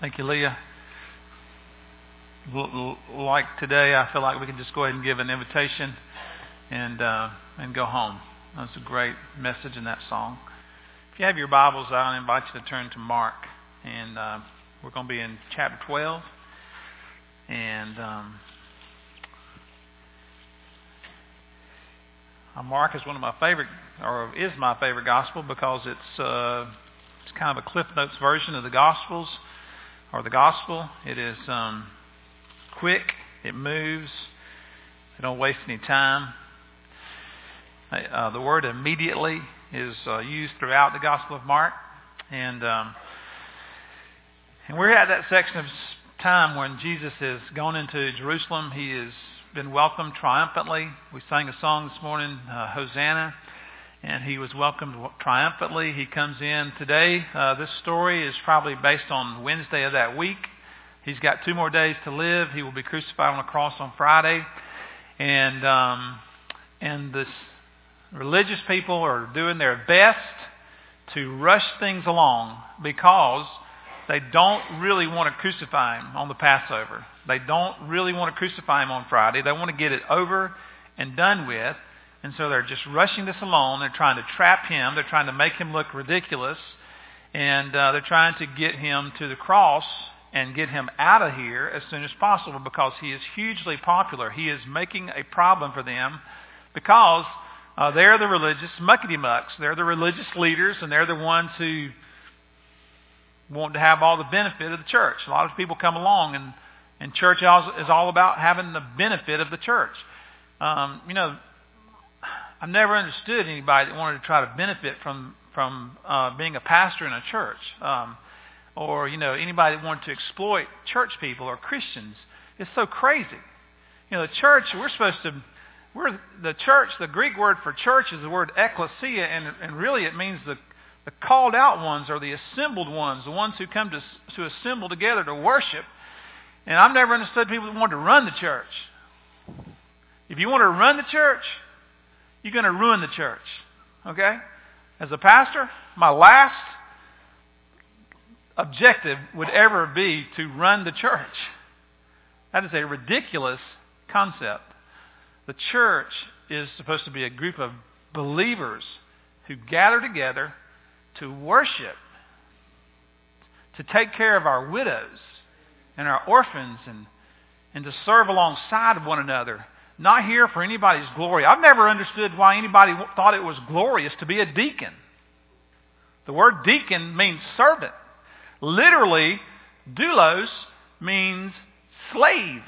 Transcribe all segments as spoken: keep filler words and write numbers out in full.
Thank you, Leah. L- l- like today, I feel like we can just go ahead and give an invitation and uh, and go home. That's a great message in that song. If you have your Bibles, I invite you to turn to Mark, and uh, we're going to be in chapter twelve. And um, Mark is one of my favorite, or is my favorite gospel, because it's uh, it's kind of a Cliff Notes version of the Gospels. Or the gospel. It is um, quick. It moves. They don't waste any time. Uh, the word immediately is uh, used throughout the Gospel of Mark, and um, and we're at that section of time when Jesus has gone into Jerusalem. He has been welcomed triumphantly. We sang a song this morning, uh, Hosanna. And he was welcomed triumphantly. He comes in today. Uh, this story is probably based on Wednesday of that week. He's got two more days to live. He will be crucified on a cross on Friday. And um, and this religious people are doing their best to rush things along because they don't really want to crucify him on the Passover. They don't really want to crucify him on Friday. They want to get it over and done with. And so they're just rushing this along. They're trying to trap him. They're trying to make him look ridiculous. And uh, they're trying to get him to the cross and get him out of here as soon as possible because he is hugely popular. He is making a problem for them because uh, they're the religious muckety-mucks. They're the religious leaders, and they're the ones who want to have all the benefit of the church. A lot of people come along, and, and church is all about having the benefit of the church. Um, you know, I've never understood anybody that wanted to try to benefit from from uh, being a pastor in a church, um, or you know anybody that wanted to exploit church people or Christians. It's so crazy. You know, the church we're supposed to we're the church. The Greek word for church is the word ekklesia, and and really it means the the called out ones or the assembled ones, the ones who come to to assemble together to worship. And I've never understood people that want to run the church. If you want to run the church, you're going to ruin the church, okay? As a pastor, my last objective would ever be to run the church. That is a ridiculous concept. The church is supposed to be a group of believers who gather together to worship, to take care of our widows and our orphans, and, and to serve alongside of one another. Not here for anybody's glory. I've never understood why anybody thought it was glorious to be a deacon. The word deacon means servant. Literally, doulos means slave.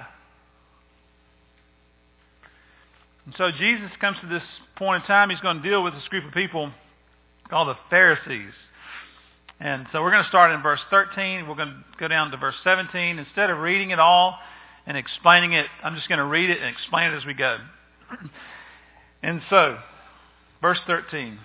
And so Jesus comes to this point in time. He's going to deal with this group of people called the Pharisees. And so we're going to start in verse thirteen. We're going to go down to verse seventeen. Instead of reading it all and explaining it, I'm just going to read it and explain it as we go. And so, verse thirteen.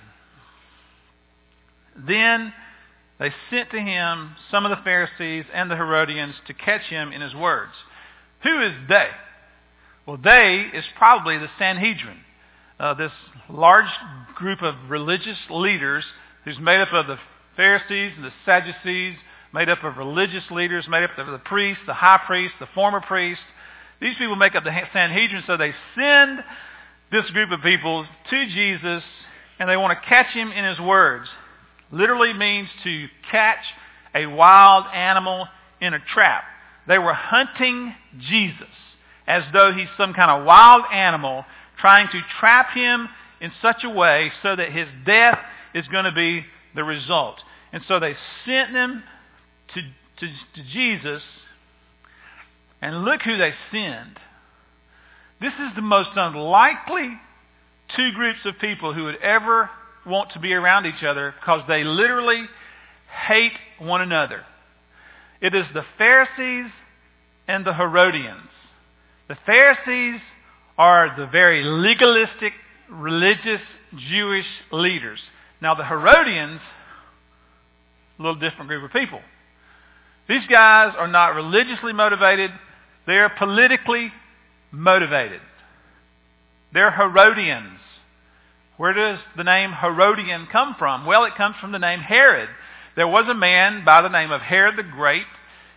Then they sent to him some of the Pharisees and the Herodians to catch him in his words. Who is they? Well, they is probably the Sanhedrin, uh, this large group of religious leaders who's made up of the Pharisees and the Sadducees, made up of religious leaders, made up of the priests, the high priest, the former priest. These people make up the Sanhedrin, so they send this group of people to Jesus, and they want to catch him in his words. Literally means to catch a wild animal in a trap. They were hunting Jesus as though he's some kind of wild animal, trying to trap him in such a way so that his death is going to be the result. And so they sent them To, to, to Jesus, and look who they send. This is the most unlikely two groups of people who would ever want to be around each other because they literally hate one another. It is the Pharisees and the Herodians. The Pharisees are the very legalistic, religious, Jewish leaders. Now the Herodians, a little different group of people. These guys are not religiously motivated. They're politically motivated. They're Herodians. Where does the name Herodian come from? Well, it comes from the name Herod. There was a man by the name of Herod the Great.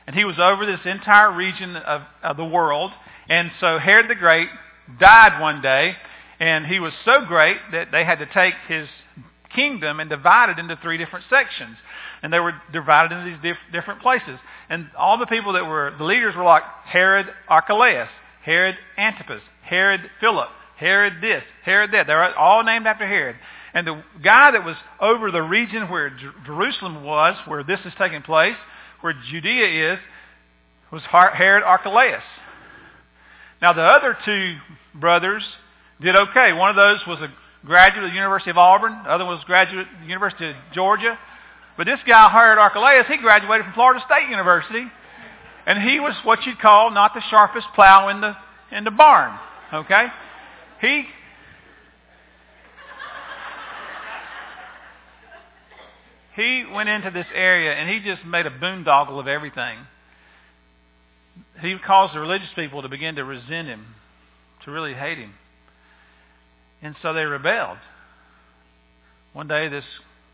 And he was over this entire region of, of the world. And so Herod the Great died one day, and he was so great that they had to take his kingdom and divide it into three different sections. And they were divided into these diff- different places. And all the people that were, the leaders were like Herod Archelaus, Herod Antipas, Herod Philip, Herod this, Herod that. They're all named after Herod. And the guy that was over the region where Jer- Jerusalem was, where this is taking place, where Judea is, was Herod Archelaus. Now the other two brothers did okay. One of those was a graduate of the University of Auburn. The other was a graduate of the University of Georgia. But this guy, Herod Archelaus, he graduated from Florida State University. And he was what you'd call not the sharpest plow in the in the barn. Okay? He He went into this area and he just made a boondoggle of everything. He caused the religious people to begin to resent him, to really hate him. And so they rebelled. One day this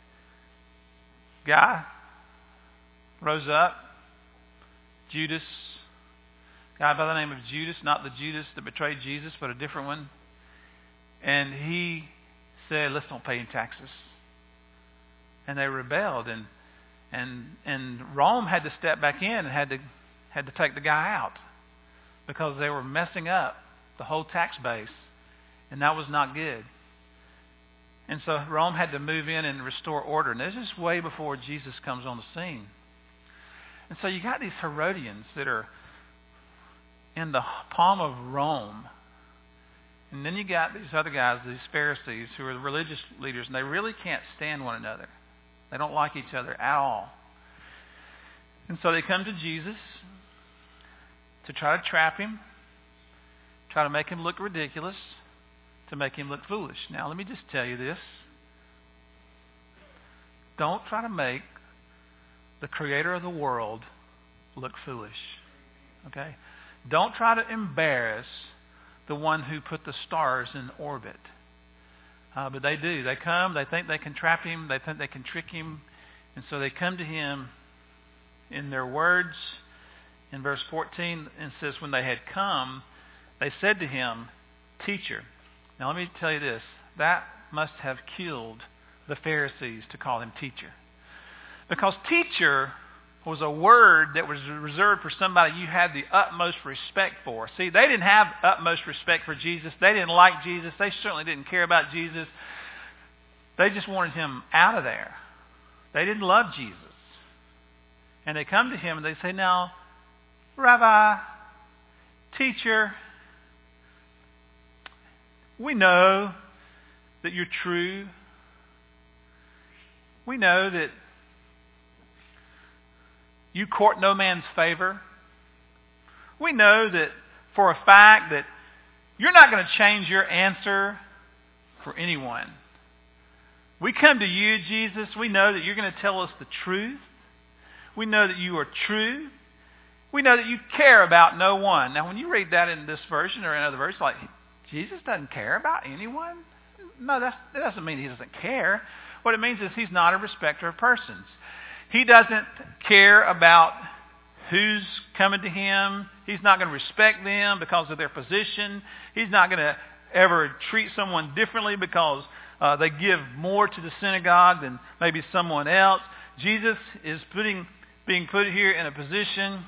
guy rose up, Judas, a guy by the name of Judas, not the Judas that betrayed Jesus, but a different one. And he said, let's don't pay any taxes. And they rebelled, and and and Rome had to step back in and had to had to take the guy out because they were messing up the whole tax base, and that was not good. And so Rome had to move in and restore order. And this is way before Jesus comes on the scene. And so you got these Herodians that are in the palm of Rome. And then you got these other guys, these Pharisees, who are the religious leaders, and they really can't stand one another. They don't like each other at all. And so they come to Jesus to try to trap him, try to make him look ridiculous, to make him look foolish. Now, let me just tell you this. Don't try to make the creator of the world look foolish. Okay? Don't try to embarrass the one who put the stars in orbit. Uh, but they do. They come, they think they can trap him, they think they can trick him, and so they come to him in their words. In verse fourteen, it says, when they had come, they said to him, Teacher. Now let me tell you this. That must have killed the Pharisees to call him teacher. Because teacher was a word that was reserved for somebody you had the utmost respect for. See, they didn't have utmost respect for Jesus. They didn't like Jesus. They certainly didn't care about Jesus. They just wanted him out of there. They didn't love Jesus. And they come to him and they say, now, Rabbi, teacher, we know that you're true. We know that you court no man's favor. We know that for a fact that you're not going to change your answer for anyone. We come to you, Jesus. We know that you're going to tell us the truth. We know that you are true. We know that you care about no one. Now, when you read that in this version or another verse, like, Jesus doesn't care about anyone? No, that's, that doesn't mean he doesn't care. What it means is he's not a respecter of persons. He doesn't care about who's coming to him. He's not going to respect them because of their position. He's not going to ever treat someone differently because uh, they give more to the synagogue than maybe someone else. Jesus is putting, being put here in a position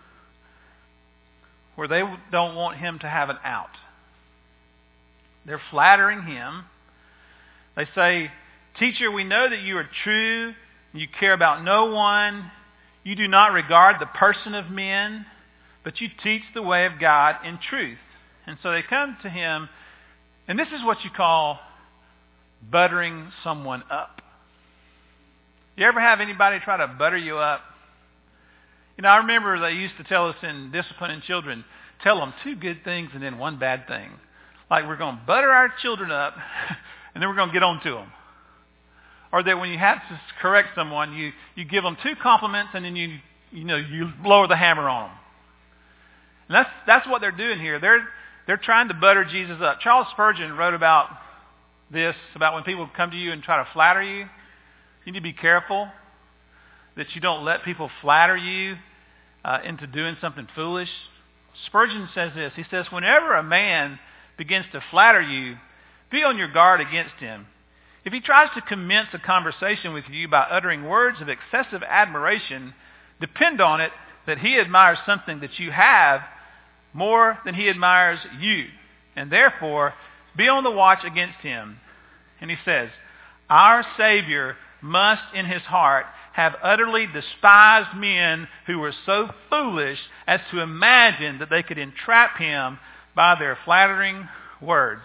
where they don't want him to have an out. They're flattering him. They say, Teacher, we know that you are true. You care about no one. You do not regard the person of men, but you teach the way of God in truth. And so they come to him, and this is what you call buttering someone up. You ever have anybody try to butter you up? You know, I remember they used to tell us in disciplining children, tell them two good things and then one bad thing. Like we're going to butter our children up, and then we're going to get on to them. Or that when you have to correct someone, you, you give them two compliments and then you you know you lower the hammer on them. And that's that's what they're doing here. They're they're trying to butter Jesus up. Charles Spurgeon wrote about this, about when people come to you and try to flatter you. You need to be careful that you don't let people flatter you uh, into doing something foolish. Spurgeon says this. He says, whenever a man begins to flatter you, be on your guard against him. If he tries to commence a conversation with you by uttering words of excessive admiration, depend on it that he admires something that you have more than he admires you. And therefore, be on the watch against him. And he says, our Savior must in his heart have utterly despised men who were so foolish as to imagine that they could entrap him by their flattering words.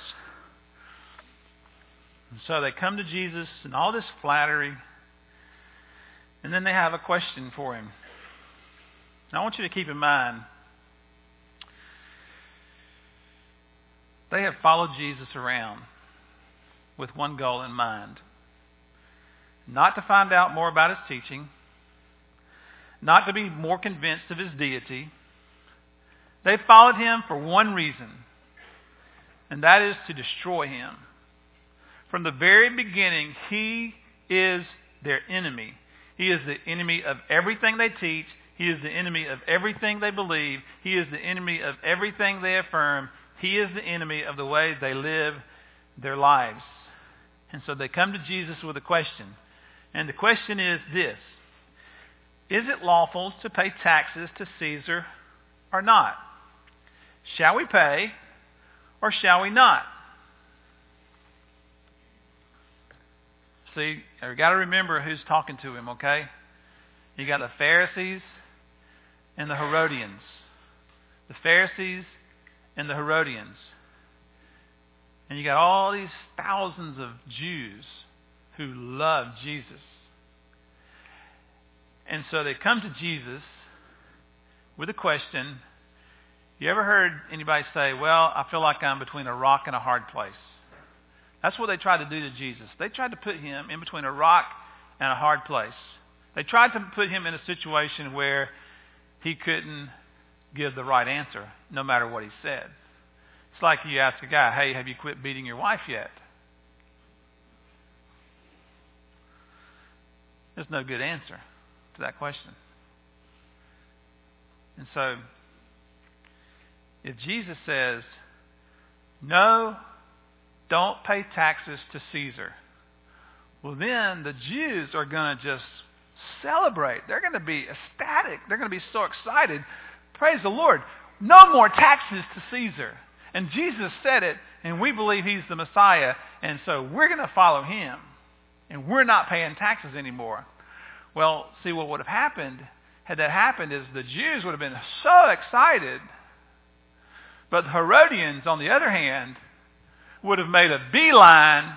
And so they come to Jesus in all this flattery, and then they have a question for him. Now I want you to keep in mind, they have followed Jesus around with one goal in mind. Not to find out more about his teaching, not to be more convinced of his deity. They followed him for one reason, and that is to destroy him. From the very beginning, he is their enemy. He is the enemy of everything they teach. He is the enemy of everything they believe. He is the enemy of everything they affirm. He is the enemy of the way they live their lives. And so they come to Jesus with a question. And the question is this: is it lawful to pay taxes to Caesar or not? Shall we pay or shall we not? See, you've got to remember who's talking to him, okay? You got the Pharisees and the Herodians. The Pharisees and the Herodians. And you got all these thousands of Jews who love Jesus. And so they come to Jesus with a question. You ever heard anybody say, well, I feel like I'm between a rock and a hard place? That's what they tried to do to Jesus. They tried to put him in between a rock and a hard place. They tried to put him in a situation where he couldn't give the right answer, no matter what he said. It's like you ask a guy, hey, have you quit beating your wife yet? There's no good answer to that question. And so, if Jesus says, no, don't pay taxes to Caesar, well then the Jews are going to just celebrate. They're going to be ecstatic. They're going to be so excited. Praise the Lord. No more taxes to Caesar. And Jesus said it, and we believe he's the Messiah, and so we're going to follow him. And we're not paying taxes anymore. Well, see, what would have happened, had that happened, is the Jews would have been so excited. But the Herodians, on the other hand, would have made a beeline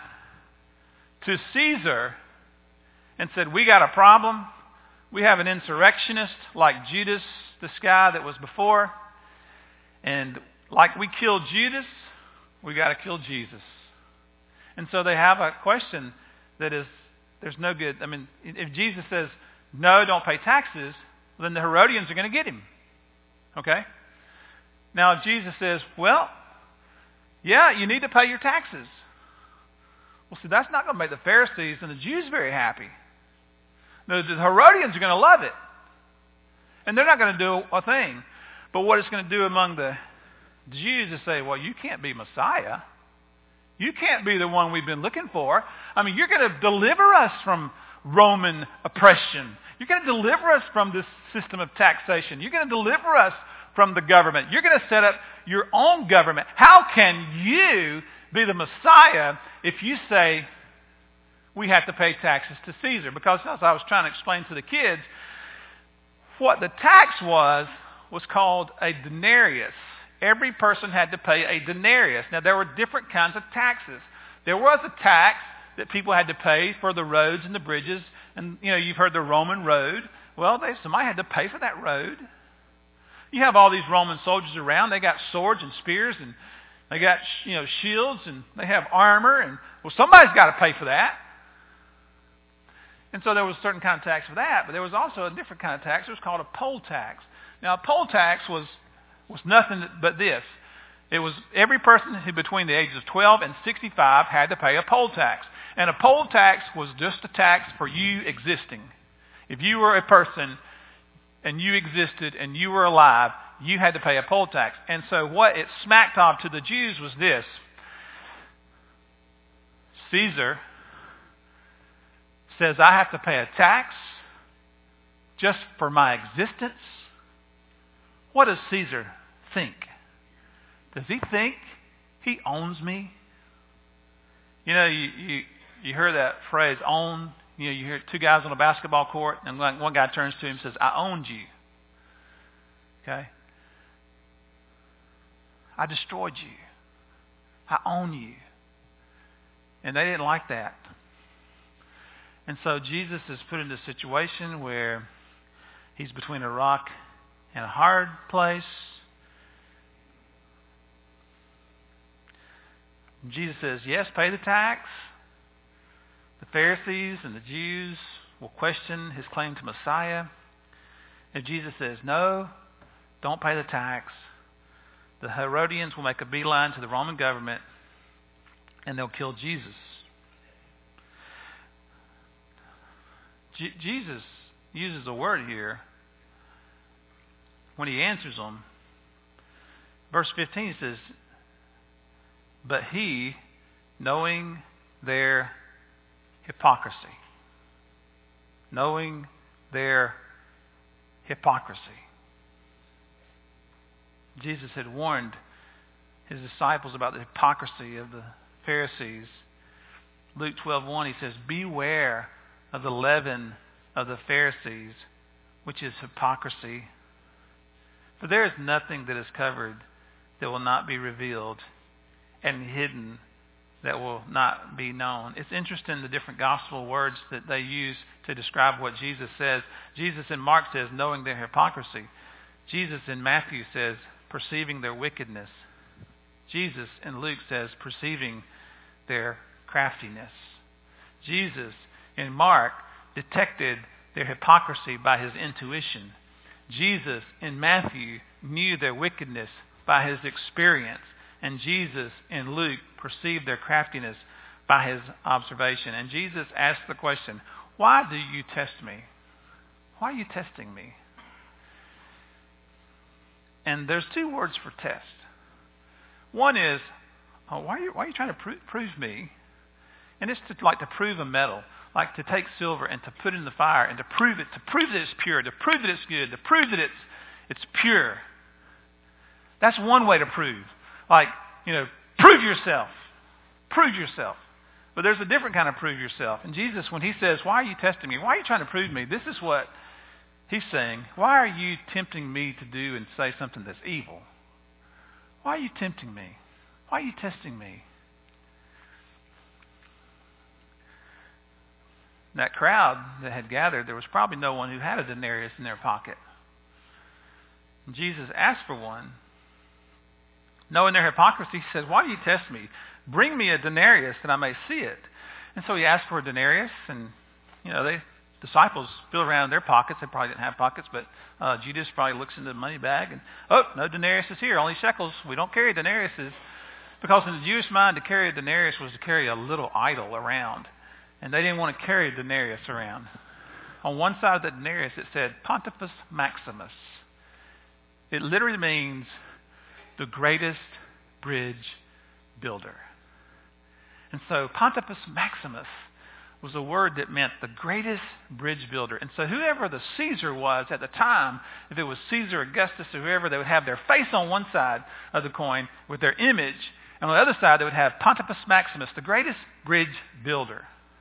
to Caesar and said, we got a problem. We have an insurrectionist like Judas, this guy that was before. And like we killed Judas, we got to kill Jesus. And so they have a question that is, there's no good. I mean, if Jesus says, no, don't pay taxes, then the Herodians are going to get him. Okay? Now, if Jesus says, well, yeah, you need to pay your taxes. Well, see, that's not going to make the Pharisees and the Jews very happy. No, the Herodians are going to love it. And they're not going to do a thing. But what it's going to do among the Jews is say, well, you can't be Messiah. You can't be the one we've been looking for. I mean, you're going to deliver us from Roman oppression. You're going to deliver us from this system of taxation. You're going to deliver us from the government. You're going to set up your own government. How can you be the Messiah if you say we have to pay taxes to Caesar? Because as I was trying to explain to the kids, what the tax was, was called a denarius. Every person had to pay a denarius. Now, there were different kinds of taxes. There was a tax that people had to pay for the roads and the bridges. And, you know, you've heard the Roman road. Well, they, somebody had to pay for that road. You have all these Roman soldiers around. They got swords and spears, and they got, you know, shields, and they have armor. And, well, somebody's got to pay for that. And so there was a certain kind of tax for that. But there was also a different kind of tax. It was called a poll tax. Now, a poll tax was... was nothing but this. It was every person who between the ages of twelve and sixty-five had to pay a poll tax. And a poll tax was just a tax for you existing. If you were a person and you existed and you were alive, you had to pay a poll tax. And so what it smacked of to the Jews was this. Caesar says I have to pay a tax just for my existence. What does Caesar think? Does he think he owns me? You know, you, you, you hear that phrase, own. You know, you hear two guys on a basketball court, and one guy turns to him and says, I owned you. Okay? I destroyed you. I own you. And they didn't like that. And so Jesus is put in a situation where he's between a rock and a hard place. Jesus says, yes, pay the tax. The Pharisees and the Jews will question his claim to Messiah. If Jesus says, no, don't pay the tax, the Herodians will make a beeline to the Roman government and they'll kill Jesus. Je- Jesus uses a word here when he answers them. Verse fifteen says, but he, knowing their hypocrisy, knowing their hypocrisy. Jesus had warned his disciples about the hypocrisy of the Pharisees. Luke twelve one, he says, beware of the leaven of the Pharisees, which is hypocrisy. For there is nothing that is covered that will not be revealed, and hidden that will not be known. It's interesting the different gospel words that they use to describe what Jesus says. Jesus in Mark says, knowing their hypocrisy. Jesus in Matthew says, perceiving their wickedness. Jesus in Luke says, perceiving their craftiness. Jesus in Mark detected their hypocrisy by his intuition. Jesus in Matthew knew their wickedness by his experience. And Jesus in Luke perceived their craftiness by his observation. And Jesus asked the question, why do you test me? Why are you testing me? And there's two words for test. One is, oh, why, are you, why are you trying to pro- prove me? And it's to, like to prove a metal, like to take silver and to put it in the fire and to prove it, to prove that it's pure, to prove that it's good, to prove that it's, it's pure. That's one way to prove. Like, you know, prove yourself. Prove yourself. But there's a different kind of prove yourself. And Jesus, when he says, why are you testing me? Why are you trying to prove me? This is what he's saying. Why are you tempting me to do and say something that's evil? Why are you tempting me? Why are you testing me? That crowd that had gathered, there was probably no one who had a denarius in their pocket. And Jesus asked for one. Knowing their hypocrisy, he says, why do you test me? Bring me a denarius that I may see it. And so he asked for a denarius, and, you know, the disciples feel around in their pockets. They probably didn't have pockets, but uh, Judas probably looks into the money bag, and, oh, no denarius is here, only shekels. We don't carry denariuses. Because in the Jewish mind, to carry a denarius was to carry a little idol around. And they didn't want to carry a denarius around. On one side of the denarius, it said, Pontifex Maximus. It literally means the greatest bridge builder. And so Pontifex Maximus was a word that meant the greatest bridge builder. And so whoever the Caesar was at the time, if it was Caesar Augustus or whoever, they would have their face on one side of the coin with their image, and on the other side they would have Pontifex Maximus, the greatest bridge builder.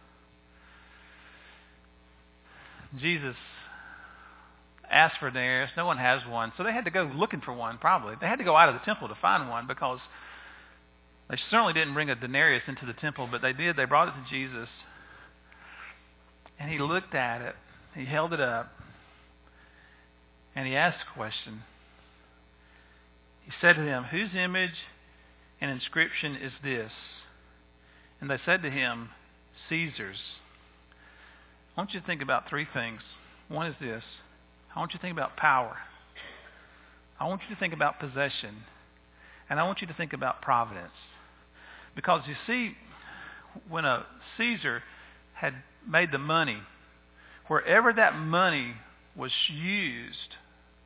Jesus asked for a denarius. No one has one. So they had to go looking for one, probably. They had to go out of the temple to find one because they certainly didn't bring a denarius into the temple, but they did. They brought it to Jesus. And he looked at it. He held it up. And he asked a question. He said to them, whose image and inscription is this? And they said to him, Caesar's. I want you to think about three things. One is this. I want you to think about power. I want you to think about possession. And I want you to think about providence. Because you see, when a Caesar had made the money, wherever that money was used,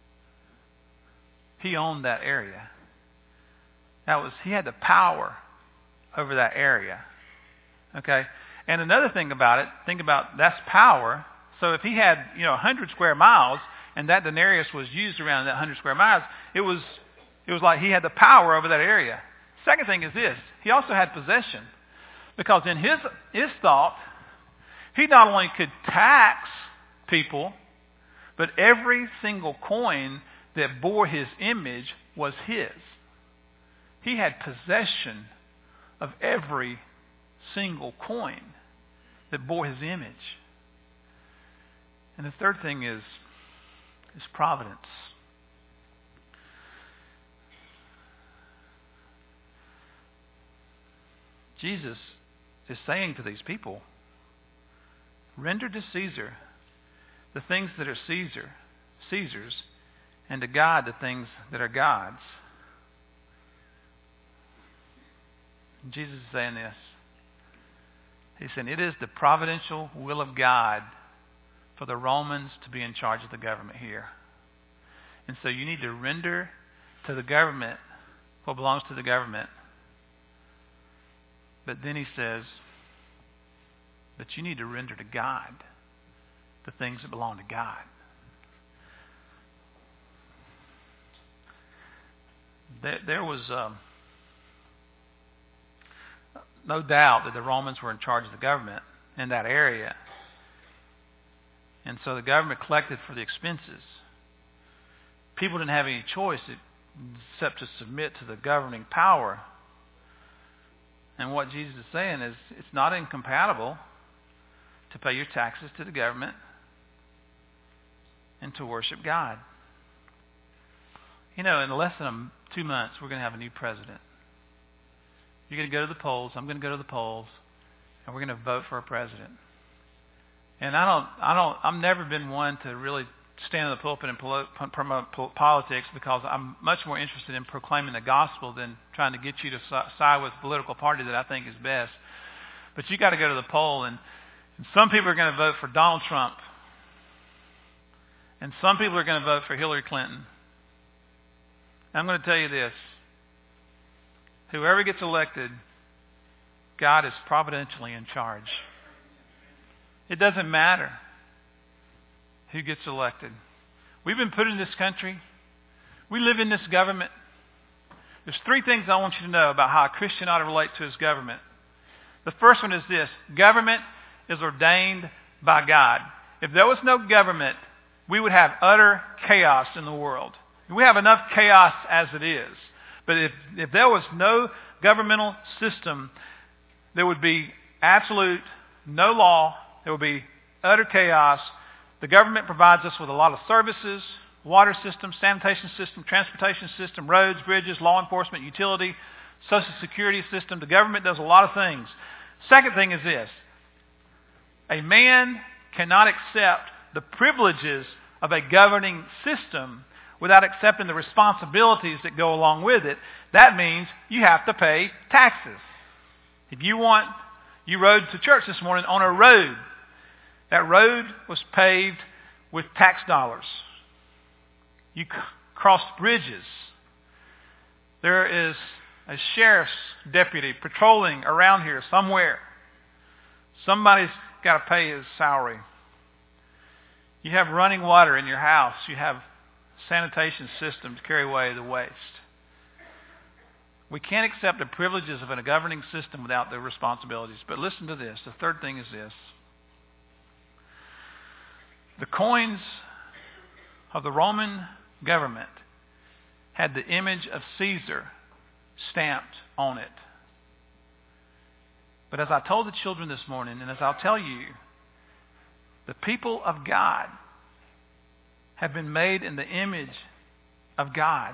he owned that area. That was, he had the power over that area. Okay? And another thing about it, think about that's power. So if he had, you know, one hundred square miles and that denarius was used around that one hundred square miles, it was it was like he had the power over that area. Second thing is this, he also had possession. Because in his his thought, he not only could tax people, but every single coin that bore his image was his. He had possession of every single coin that bore his image. And the third thing is, is providence. Jesus is saying to these people, render to Caesar the things that are Caesar, Caesar's, and to God the things that are God's. And Jesus is saying this. He's saying it is the providential will of God for the Romans to be in charge of the government here. And so you need to render to the government what belongs to the government. But then he says, but you need to render to God the things that belong to God. There, there was um, no doubt that the Romans were in charge of the government in that area. And so the government collected for the expenses. People didn't have any choice except to submit to the governing power. And what Jesus is saying is it's not incompatible to pay your taxes to the government and to worship God. You know, in less than two months, we're going to have a new president. You're going to go to the polls. I'm going to go to the polls, and we're going to vote for a president. And I don't, I don't, I've never been one to really stand in the pulpit and promote politics because I'm much more interested in proclaiming the gospel than trying to get you to side with a political party that I think is best. But you got to go to the poll, and, and some people are going to vote for Donald Trump, and some people are going to vote for Hillary Clinton. And I'm going to tell you this. Whoever gets elected, God is providentially in charge. It doesn't matter who gets elected. We've been put in this country. We live in this government. There's three things I want you to know about how a Christian ought to relate to his government. The first one is this. Government is ordained by God. If there was no government, we would have utter chaos in the world. We have enough chaos as it is. But if, if there was no governmental system, there would be absolute no law. There would be utter chaos. The government provides us with a lot of services, water system, sanitation system, transportation system, roads, bridges, law enforcement, utility, social security system. The government does a lot of things. Second thing is this. A man cannot accept the privileges of a governing system without accepting the responsibilities that go along with it. That means you have to pay taxes. If you want, you rode to church this morning on a road. That road was paved with tax dollars. You c- crossed bridges. There is a sheriff's deputy patrolling around here somewhere. Somebody's got to pay his salary. You have running water in your house. You have sanitation system to carry away the waste. We can't accept the privileges of a governing system without the responsibilities. But listen to this. The third thing is this. The coins of the Roman government had the image of Caesar stamped on it. But as I told the children this morning, and as I'll tell you, the people of God have been made in the image of God.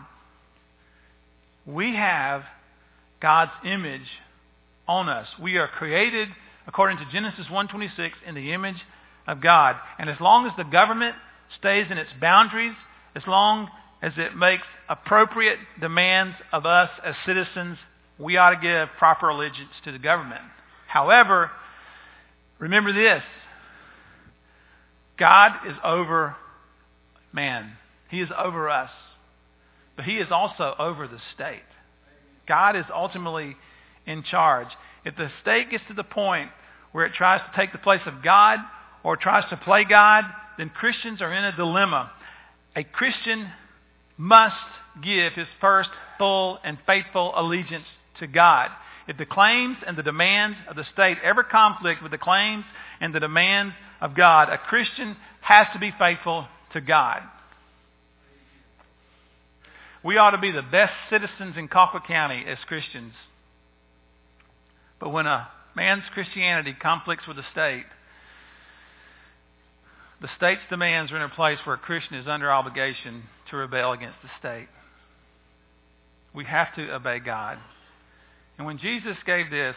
We have God's image on us. We are created, according to Genesis one twenty-six, in the image of God. And as long as the government stays in its boundaries, as long as it makes appropriate demands of us as citizens, we ought to give proper allegiance to the government. However, remember this. God is over man. He is over us. But he is also over the state. God is ultimately in charge. If the state gets to the point where it tries to take the place of God or tries to play God, then Christians are in a dilemma. A Christian must give his first full and faithful allegiance to God. If the claims and the demands of the state ever conflict with the claims and the demands of God, a Christian has to be faithful to God. We ought to be the best citizens in Colquitt County as Christians. But when a man's Christianity conflicts with the state, the state's demands are in a place where a Christian is under obligation to rebel against the state. We have to obey God. And when Jesus gave this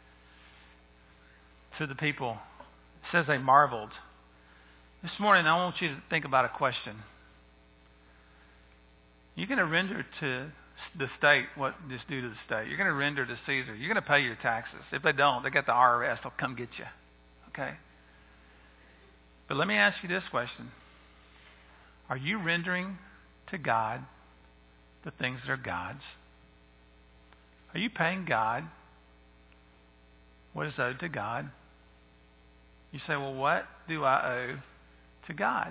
to the people, it says they marveled. This morning I want you to think about a question. You're going to render to the state what is due to the state. You're going to render to Caesar. You're going to pay your taxes. If they don't, they got the I R S. They'll come get you. Okay? But let me ask you this question. Are you rendering to God the things that are God's? Are you paying God what is owed to God? You say, well, what do I owe to God?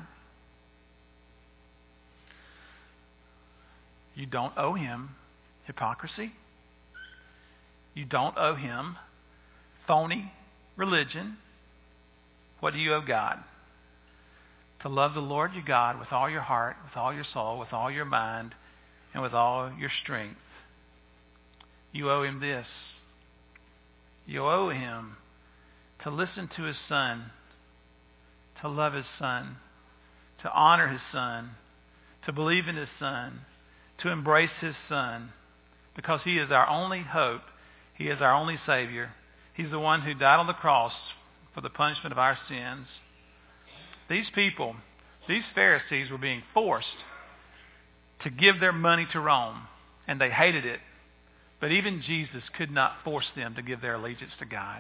You don't owe him hypocrisy. You don't owe him phony religion. What do you owe God? To love the Lord your God with all your heart, with all your soul, with all your mind, and with all your strength. You owe him this. You owe him to listen to his Son, to love his Son, to honor his Son, to believe in his Son, to embrace his Son, because he is our only hope. He is our only Savior. He's the one who died on the cross for the punishment of our sins. These people, these Pharisees, were being forced to give their money to Rome, and they hated it. But even Jesus could not force them to give their allegiance to God.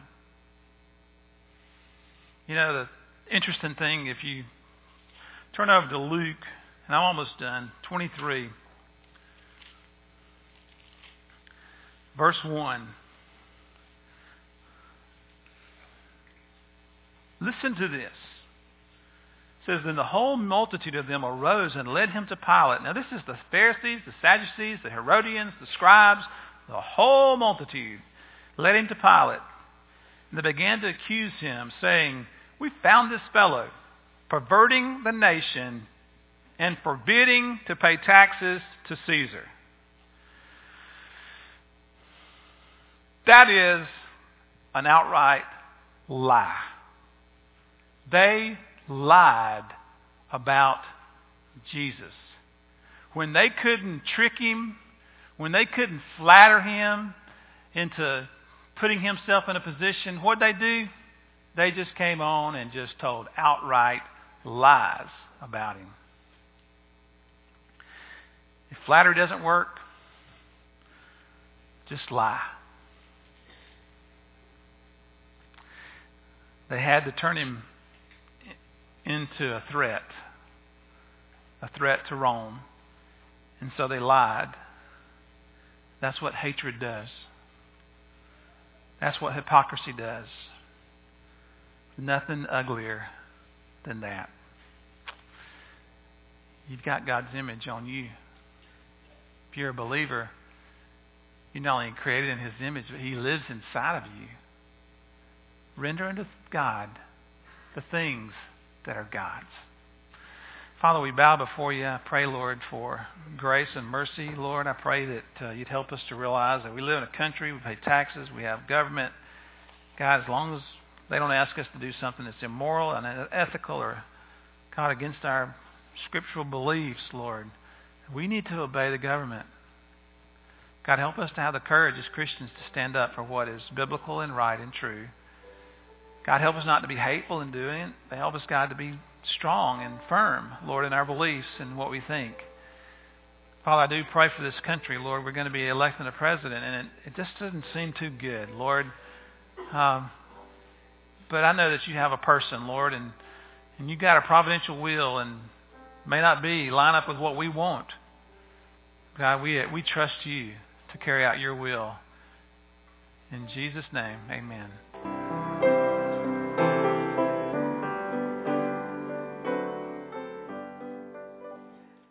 You know, the interesting thing, if you turn over to Luke, and I'm almost done, twenty-three, verse one. Listen to this. It says, then the whole multitude of them arose and led him to Pilate. Now this is the Pharisees, the Sadducees, the Herodians, the scribes, the whole multitude led him to Pilate. And they began to accuse him, saying, we found this fellow perverting the nation and forbidding to pay taxes to Caesar. That is an outright lie. They lied about Jesus. When they couldn't trick him, when they couldn't flatter him into putting himself in a position, what'd they do? They just came on and just told outright lies about him. If flattery doesn't work, just lie. They had to turn him into a threat, a threat to Rome. And so they lied. That's what hatred does. That's what hypocrisy does. Nothing uglier than that. You've got God's image on you. If you're a believer, you're not only created in his image, but he lives inside of you. Render unto God the things that are God's. Father, we bow before you. I pray, Lord, for grace and mercy. Lord, I pray that uh, you'd help us to realize that we live in a country, we pay taxes, we have government. God, as long as they don't ask us to do something that's immoral and unethical or, God, against our scriptural beliefs, Lord, we need to obey the government. God, help us to have the courage as Christians to stand up for what is biblical and right and true. God, help us not to be hateful in doing it, but help us, God, to be strong and firm, Lord, in our beliefs and what we think. Father, I do pray for this country, Lord. We're going to be electing a president, and it, it just doesn't seem too good, Lord. Um, but I know that you have a person, Lord, and, and you've got a providential will, and may not be line up with what we want. God, we we trust you to carry out your will. In Jesus' name, amen.